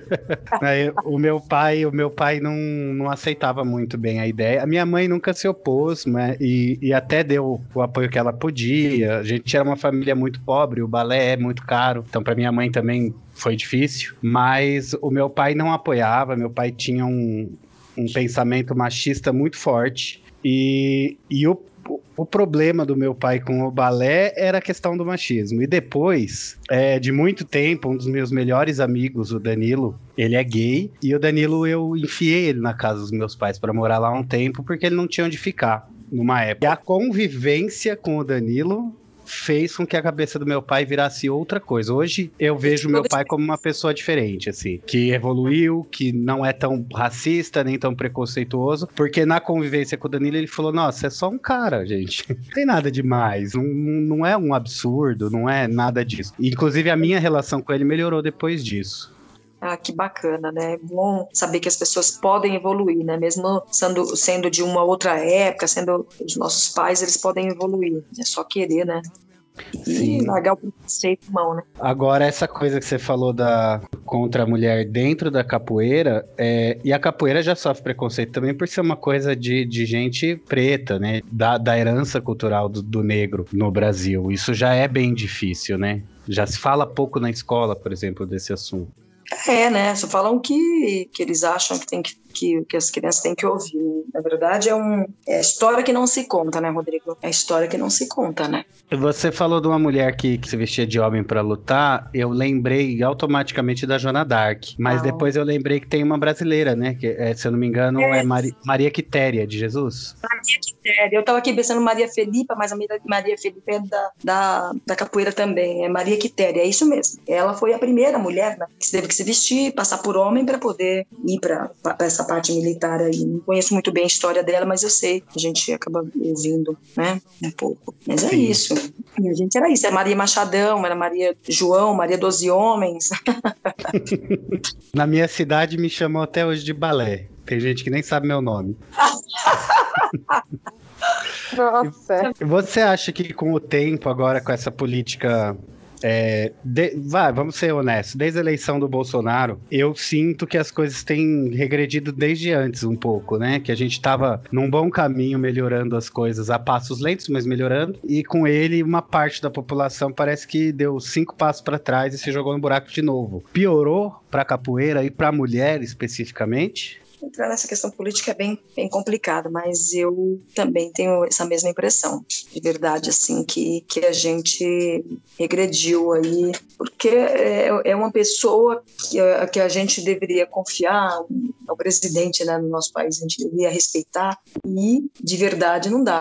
[SPEAKER 7] o meu pai, o meu pai não, não aceitava muito bem a ideia. A minha mãe nunca se opôs, né, e, e até deu o apoio que ela podia. A gente era uma família muito pobre, o balé é muito caro, então para minha mãe também foi difícil. Mas o meu pai não apoiava, meu pai tinha um, um pensamento machista muito forte. E, e o, o problema do meu pai com o balé era a questão do machismo. E depois, é, de muito tempo, um dos meus melhores amigos, o Danilo, ele é gay. E o Danilo, eu enfiei ele na casa dos meus pais para morar lá um tempo, porque ele não tinha onde ficar numa época. E a convivência com o Danilo fez com que a cabeça do meu pai virasse outra coisa. Hoje eu vejo meu pai como uma pessoa diferente, assim, que evoluiu, que não é tão racista, nem tão preconceituoso, porque na convivência com o Danilo ele falou, nossa, é só um cara, gente, não tem nada demais, não, não é um absurdo, não é nada disso. Inclusive a minha relação com ele melhorou depois disso.
[SPEAKER 9] Ah, que bacana, né? É bom saber que as pessoas podem evoluir, né? Mesmo sendo, sendo de uma outra época, sendo os nossos pais, eles podem evoluir. É só querer, né? E Sim. largar o preconceito, mão, né?
[SPEAKER 7] Agora, essa coisa que você falou da contra a mulher dentro da capoeira, é, e a capoeira já sofre preconceito também por ser uma coisa de, de gente preta, né? Da, da herança cultural do, do negro no Brasil. Isso já é bem difícil, né? Já se fala pouco na escola, por exemplo, desse assunto.
[SPEAKER 9] É, né? Só falam que, que eles acham que, tem que, que, que as crianças têm que ouvir. Na verdade, é, um, é a história que não se conta, né, Rodrigo? É a história que não se conta, né?
[SPEAKER 7] Você falou de uma mulher que, que se vestia de homem pra lutar, eu lembrei automaticamente da Joana d'Arc, mas ah. depois eu lembrei que tem uma brasileira, né? Que, é, se eu não me engano, é, é Mari, Maria Quitéria, de Jesus.
[SPEAKER 9] Maria Quitéria. Eu tava aqui pensando Maria Felipa, mas a Maria Felipa é da, da, da capoeira também. É Maria Quitéria, é isso mesmo. Ela foi a primeira mulher, né, que teve que se vestir, passar por homem para poder ir para essa parte militar aí. Não conheço muito bem a história dela, mas eu sei. A gente acaba ouvindo, né, um pouco. Mas é Sim. isso. E a gente era isso. Era Maria Machadão, era Maria João, Maria Doze Homens.
[SPEAKER 7] Na minha cidade me chamam até hoje de balé. Tem gente que nem sabe meu nome.
[SPEAKER 6] Nossa.
[SPEAKER 7] Você acha que com o tempo, agora com essa política... É, de, vai, vamos ser honestos, desde a eleição do Bolsonaro, eu sinto que as coisas têm regredido desde antes um pouco, né? Que a gente estava num bom caminho, melhorando as coisas a passos lentos, mas melhorando, e com ele uma parte da população parece que deu cinco passos para trás e se jogou no buraco de novo. Piorou para a capoeira e para a mulher especificamente?
[SPEAKER 9] Entrar nessa questão política é bem, bem complicado, mas eu também tenho essa mesma impressão, de verdade, assim, que, que a gente regrediu aí, porque é, é uma pessoa que a, que a gente deveria confiar, é o presidente, né, no nosso país, a gente deveria respeitar, e de verdade não dá para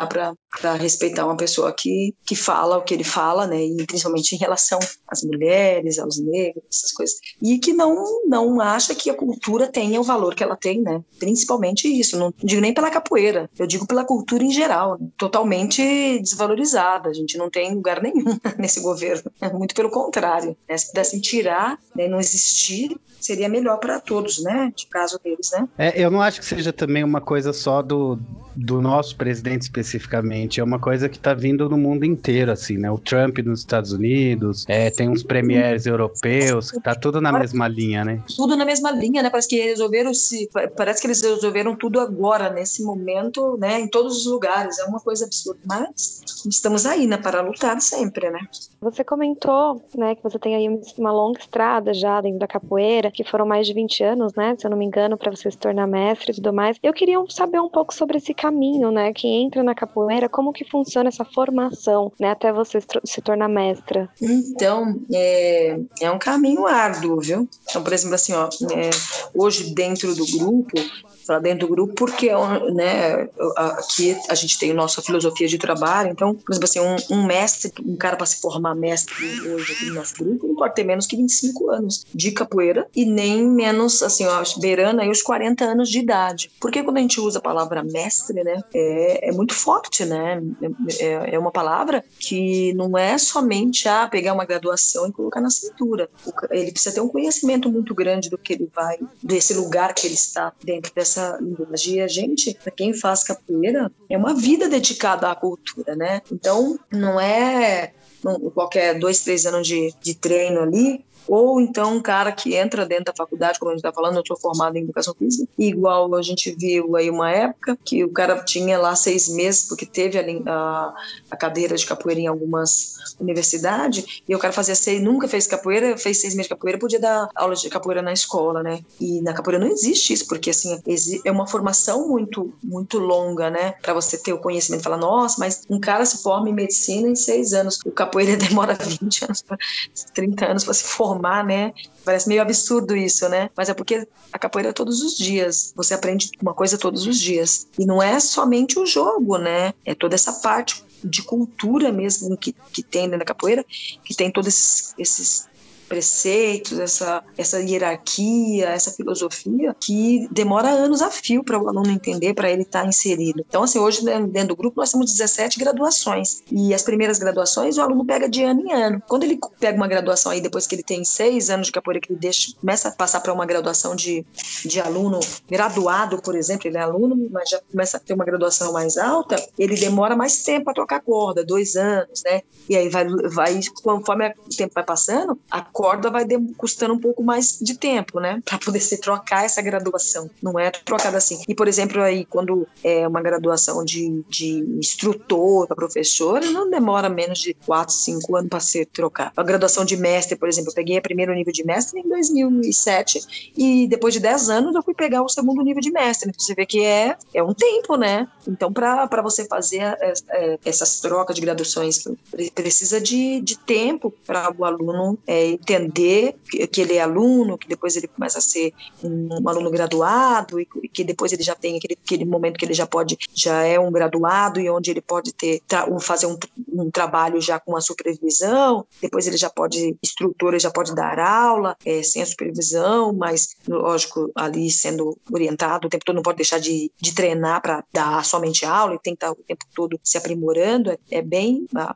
[SPEAKER 9] para respeitar uma pessoa que, que fala o que ele fala, né, e principalmente em relação às mulheres, aos negros, essas coisas, e que não, não acha que a cultura tenha o valor que ela tem, né, principalmente isso, não digo nem pela capoeira, eu digo pela cultura em geral, né, totalmente desvalorizada, a gente não tem lugar nenhum nesse governo, muito pelo contrário, né, se pudessem tirar, né, não existir, seria melhor para todos, né, de caso deles, né.
[SPEAKER 7] É, eu não acho que seja também uma coisa só do, do nosso presidente especificamente, é uma coisa que está vindo no mundo inteiro, assim, né, o Trump nos Estados Unidos, é, tem uns premiers europeus, que tá tudo na mesma linha, né.
[SPEAKER 9] Tudo na mesma linha, né, parece que resolveram se, parece que eles resolveram tudo agora, nesse momento, né, em todos os lugares, é uma coisa absurda, mas estamos aí, né, para lutar sempre, né.
[SPEAKER 6] Você comentou, né, que você tem aí uma longa estrada já dentro da capoeira, que foram mais de vinte anos, né, se eu não me engano, para você se tornar mestre e tudo mais. Eu queria saber um pouco sobre esse caminho, né, que entra na capoeira, como que funciona essa formação, né, até você se tornar mestra.
[SPEAKER 9] Então, é, é um caminho árduo, viu? Então, por exemplo, assim, ó, é, hoje dentro do grupo, falar dentro do grupo, porque, né, aqui a gente tem a nossa filosofia de trabalho, então, por exemplo, assim, um, um mestre, um cara para se formar mestre hoje aqui no nosso grupo, não pode ter menos que vinte e cinco anos de capoeira e nem menos, assim, ó, beirando aí os quarenta anos de idade. Porque quando a gente usa a palavra mestre, né, é, é muito forte, né, é, é uma palavra que não é somente ah, pegar uma graduação e colocar na cintura. Ele precisa ter um conhecimento muito grande do que ele vai, desse lugar que ele está dentro dessa linguagem. E a gente, para quem faz capoeira, é uma vida dedicada à cultura, né? Então, não é não, qualquer dois, três anos de, de treino ali, ou então um cara que entra dentro da faculdade, como a gente está falando, eu sou formada em educação física, igual a gente viu aí uma época que o cara tinha lá seis meses, porque teve a, a, a cadeira de capoeira em algumas universidades, e o cara fazia seis, nunca fez capoeira, fez seis meses de capoeira, podia dar aula de capoeira na escola, né? E na capoeira não existe isso, porque assim, é uma formação muito, muito longa, né? Para você ter o conhecimento, falar, nossa, mas um cara se forma em medicina em seis anos, o capoeira demora vinte anos, trinta anos para se formar, né? Parece meio absurdo isso, né? Mas é porque a capoeira é todos os dias. Você aprende uma coisa todos os dias. E não é somente o jogo, né? É toda essa parte de cultura mesmo que, que tem dentro da capoeira, que tem todos esses, esses preceitos, essa, essa hierarquia, essa filosofia que demora anos a fio para o aluno entender, para ele estar inserido. Então, assim, hoje dentro do grupo nós temos dezessete graduações e as primeiras graduações o aluno pega de ano em ano. Quando ele pega uma graduação aí, depois que ele tem seis anos de capoeira, que ele deixa, começa a passar para uma graduação de, de aluno graduado, por exemplo, ele é aluno, mas já começa a ter uma graduação mais alta, ele demora mais tempo para trocar corda, dois anos, né? E aí vai, vai conforme o tempo vai passando, a corda vai custando um pouco mais de tempo, né? Para poder se trocar essa graduação. Não é trocada assim. E, por exemplo, aí, quando é uma graduação de, de instrutor para professor, não demora menos de quatro, cinco anos para ser trocada. A graduação de mestre, por exemplo, eu peguei o primeiro nível de mestre em dois mil e sete e depois de dez anos eu fui pegar o segundo nível de mestre. Então, você vê que é, é um tempo, né? Então, para você fazer é, é, essas trocas de graduações, precisa de, de tempo para o aluno é, entender que, que ele é aluno, que depois ele começa a ser um, um aluno graduado e que depois ele já tem aquele, aquele momento que ele já pode, já é um graduado e onde ele pode ter, tra, fazer um, um trabalho já com a supervisão, depois ele já pode, instrutor, ele já pode dar aula é, sem a supervisão, mas lógico, ali sendo orientado o tempo todo, não pode deixar de, de treinar para dar somente aula e tem que estar o tempo todo se aprimorando, é, é bem a,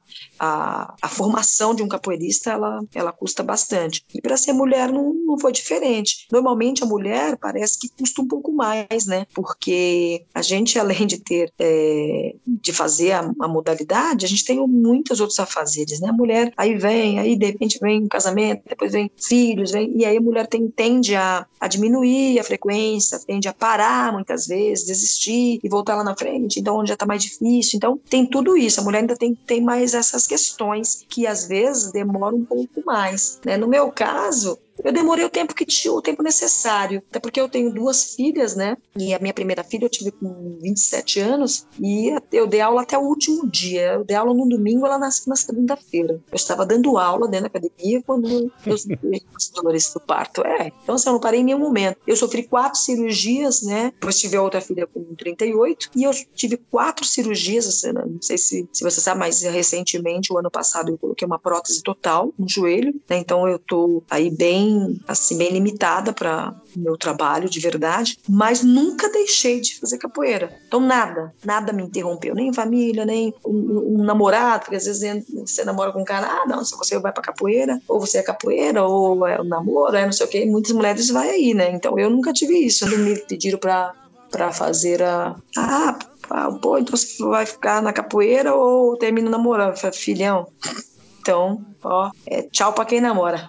[SPEAKER 9] a, a formação de um capoeirista, ela, ela custa bastante. E para ser mulher não, não foi diferente. Normalmente a mulher parece que custa um pouco mais, né? Porque a gente, além de ter, é, de fazer a, a modalidade, a gente tem muitos outros afazeres, né? A mulher, aí vem, aí de repente vem um casamento, depois vem filhos, vem, e aí a mulher tem, tende a, a diminuir a frequência, tende a parar muitas vezes, desistir e voltar lá na frente, então onde já está mais difícil. Então tem tudo isso, a mulher ainda tem, tem mais essas questões que às vezes demoram um pouco mais, né? No meu caso, eu demorei o tempo que tinha, o tempo necessário, até porque eu tenho duas filhas, né? E a minha primeira filha eu tive com vinte e sete anos e eu dei aula até o último dia. Eu dei aula no domingo, ela nasceu na segunda-feira. Eu estava dando aula dentro da academia quando eu sofri as dores do parto. É, então assim, eu não parei em nenhum momento. Eu sofri quatro cirurgias, né? Depois tive a outra filha com trinta e oito e eu tive quatro cirurgias, assim, não sei se, se você sabe, mas recentemente, o ano passado, eu coloquei uma prótese total no joelho, né? Então eu tô aí bem, assim, bem limitada para o meu trabalho, de verdade, mas nunca deixei de fazer capoeira. Então nada, nada me interrompeu, nem família, nem um, um namorado, porque às vezes você namora com um cara, ah, não, se você vai pra capoeira, ou você é capoeira, ou é o namoro, é não sei o quê, muitas mulheres vai aí, né? Então eu nunca tive isso. Quando me pediram pra, pra fazer a... Ah, pô, então você vai ficar na capoeira ou termina namorando? Eu falei, filhão, então, ó, é tchau pra quem namora.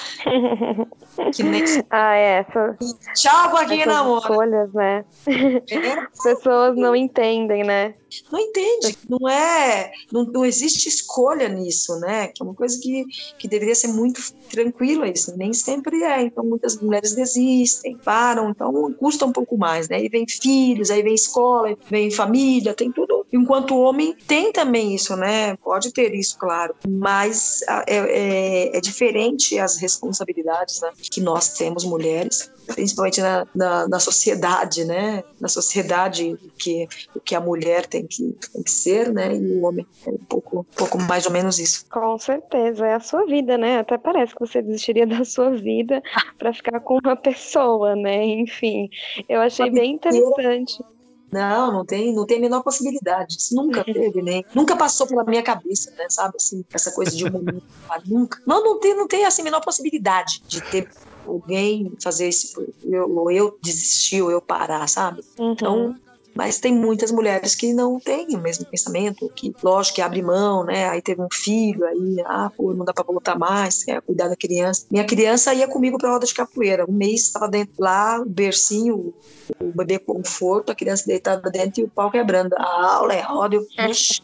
[SPEAKER 6] Que nem... Ah, é. Essa...
[SPEAKER 9] Tchau pra quem
[SPEAKER 6] Essas
[SPEAKER 9] namora.
[SPEAKER 6] Escolhas, né?
[SPEAKER 9] É.
[SPEAKER 6] As pessoas não entendem, né?
[SPEAKER 9] Não entende, não é, não, não existe escolha nisso, né? Que é uma coisa que, que deveria ser muito tranquila, isso nem sempre é. Então muitas mulheres desistem, param, então custa um pouco mais, né? Aí vem filhos, aí vem escola, vem família, tem tudo. Enquanto o homem tem também isso, né? Pode ter isso, claro, mas é, é, é diferente as responsabilidades, né, que nós temos mulheres, principalmente na, na, na sociedade, né? Na sociedade, o que, o que a mulher tem que, tem que ser, né? E o homem é um pouco, um pouco mais ou menos isso.
[SPEAKER 6] Com certeza, é a sua vida, né? Até parece que você desistiria da sua vida para ficar com uma pessoa, né? Enfim, eu achei bem interessante.
[SPEAKER 9] Não, não tem, não tem a menor possibilidade. Isso nunca teve, nem. Nunca passou pela minha cabeça, né? Sabe, assim, essa coisa de um momento. Nunca. Não, não tem, não tem assim, a menor possibilidade de ter alguém fazer isso, eu, ou eu desistir, ou eu parar, sabe?
[SPEAKER 6] Uhum.
[SPEAKER 9] Então, mas tem muitas mulheres que não têm o mesmo pensamento, que, lógico, que abre mão, né? Aí teve um filho, aí, ah, pô, não dá pra voltar mais, quer cuidar da criança. Minha criança ia comigo pra roda de capoeira. Um mês estava dentro lá, o bercinho, o bebê conforto, a criança deitada dentro e o pau quebrando. A aula é roda, eu...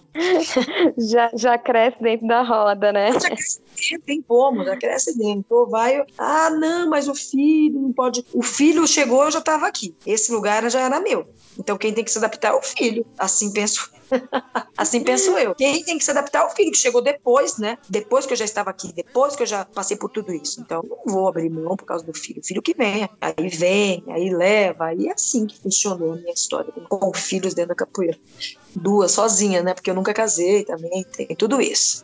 [SPEAKER 6] já, já cresce dentro da roda, né?
[SPEAKER 9] Já cresce dentro, tem como, já cresce dentro. Vai, ah, não, mas o filho não pode... O filho chegou, eu já estava aqui. Esse lugar já era meu. Então quem tem que se adaptar é o filho. Assim penso, assim penso eu. Quem tem que se adaptar é o filho, que chegou depois, né? Depois que eu já estava aqui, depois que eu já passei por tudo isso. Então não vou abrir mão por causa do filho. O filho que venha. Aí vem, aí leva. Aí é assim que funcionou a minha história com filhos dentro da capoeira. Duas, sozinha, né? Porque eu nunca casei também. Tem tudo isso.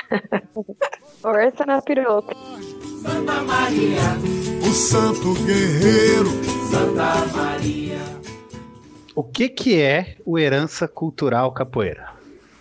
[SPEAKER 6] Força na piroca.
[SPEAKER 10] Santa Maria, o santo guerreiro.
[SPEAKER 11] Santa Maria.
[SPEAKER 7] O que que é o Herança Cultural Capoeira?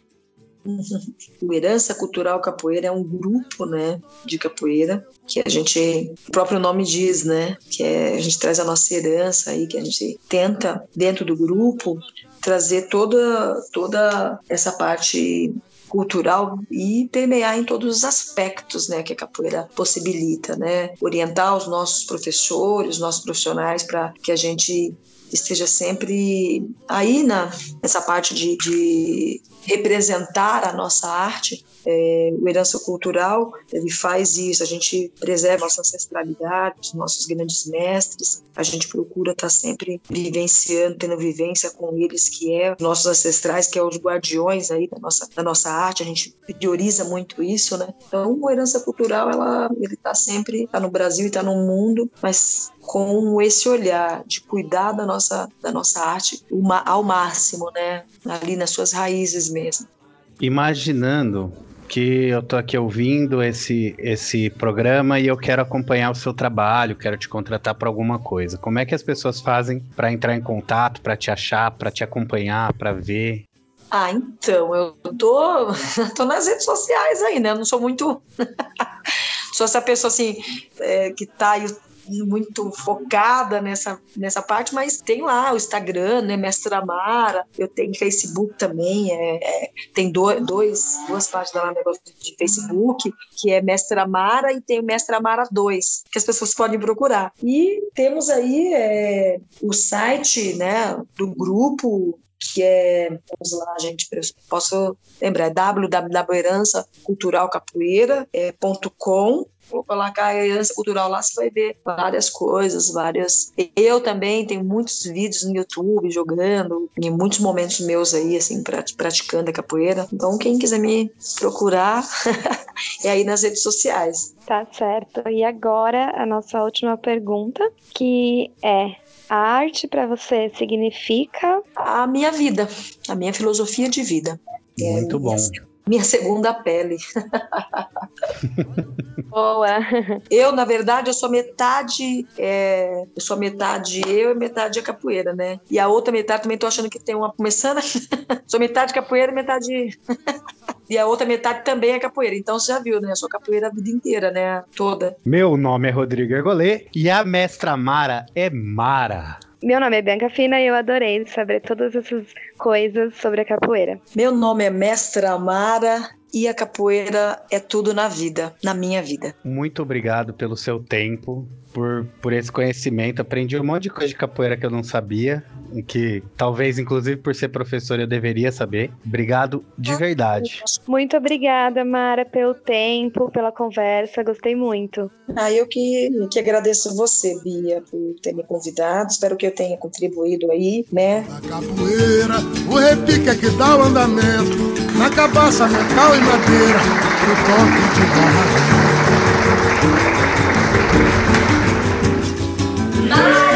[SPEAKER 9] O Herança Cultural Capoeira é um grupo, né, de capoeira que a gente, o próprio nome diz, né, que é, a gente traz a nossa herança aí, que a gente tenta dentro do grupo trazer toda toda essa parte cultural e permear em todos os aspectos, né, que a capoeira possibilita, né, orientar os nossos professores, os nossos profissionais para que a gente esteja sempre aí na, nessa parte de, de representar a nossa arte. É, o Herança Cultural, ele faz isso, a gente preserva a nossa ancestralidade, os nossos grandes mestres, a gente procura estar sempre vivenciando, tendo vivência com eles, que é nossos ancestrais, que é os guardiões aí da nossa, da nossa arte, a gente prioriza muito isso, né? Então, o Herança Cultural, ela, ele está sempre, está no Brasil e está no mundo, mas com esse olhar de cuidar da nossa, da nossa arte ao máximo, né? Ali nas suas raízes mesmo.
[SPEAKER 7] Imaginando que eu tô aqui ouvindo esse, esse programa e eu quero acompanhar o seu trabalho, quero te contratar para alguma coisa. Como é que as pessoas fazem para entrar em contato, para te achar, para te acompanhar, para ver?
[SPEAKER 9] Ah, então, eu tô, tô nas redes sociais aí, né? Eu não sou muito... sou essa pessoa, assim, é, que tá aí muito focada nessa, nessa parte, mas tem lá o Instagram, né, Mestra Mara, eu tenho Facebook também, é, é, tem do, dois, duas páginas lá no negócio de Facebook, que é Mestra Mara e tem o Mestra Mara dois, que as pessoas podem procurar. E temos aí é, o site, né, do grupo, que é, vamos lá, gente, eu posso lembrar, é w w w ponto herança cultural capoeira ponto com. Vou colocar a herança cultural lá, você vai ver várias coisas, várias... Eu também tenho muitos vídeos no YouTube jogando, em muitos momentos meus aí, assim, praticando a capoeira. Então, quem quiser me procurar, é aí nas redes sociais.
[SPEAKER 6] Tá certo. E agora, a nossa última pergunta, que é... A arte para você significa?
[SPEAKER 9] A minha vida, a minha filosofia de vida.
[SPEAKER 7] Muito
[SPEAKER 9] é
[SPEAKER 7] bom.
[SPEAKER 9] Minha, minha segunda pele.
[SPEAKER 6] Boa.
[SPEAKER 9] Eu, na verdade, eu sou metade, é, eu sou metade eu e metade a capoeira, né? E a outra metade também tô achando que tem uma começando. Sou metade capoeira e metade... E a outra metade também é capoeira. Então você já viu, né? Eu sou capoeira a vida inteira, né? Toda.
[SPEAKER 7] Meu nome é Rodrigo Ergolê e a mestra Mara é Mara.
[SPEAKER 6] Meu nome é Bianca Fina e eu adorei saber todas essas coisas sobre a capoeira.
[SPEAKER 9] Meu nome é Mestra Mara e a capoeira é tudo na vida, na minha vida.
[SPEAKER 7] Muito obrigado pelo seu tempo, por, por esse conhecimento. Aprendi um monte de coisa de capoeira que eu não sabia, que talvez, inclusive, por ser professora, eu deveria saber. Obrigado de verdade.
[SPEAKER 6] Muito obrigada, Mara, pelo tempo, pela conversa. Gostei muito.
[SPEAKER 9] Ah, eu que, que agradeço você, Bia, por ter me convidado. Espero que eu tenha contribuído aí, né?
[SPEAKER 10] A capoeira, o repique é que dá o andamento, na cabaça, metal e madeira, o toque de barra.